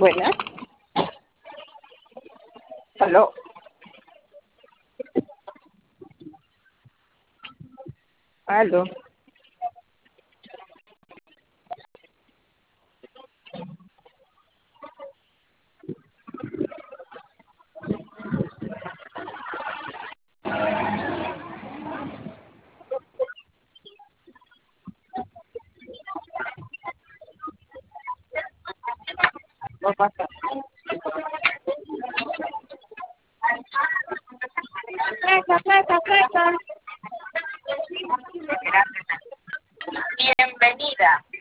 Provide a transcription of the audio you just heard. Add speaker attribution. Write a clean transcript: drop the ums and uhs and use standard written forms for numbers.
Speaker 1: Buenas. Aló. Aló. No pasa. Presa, presa, presa. Bienvenida.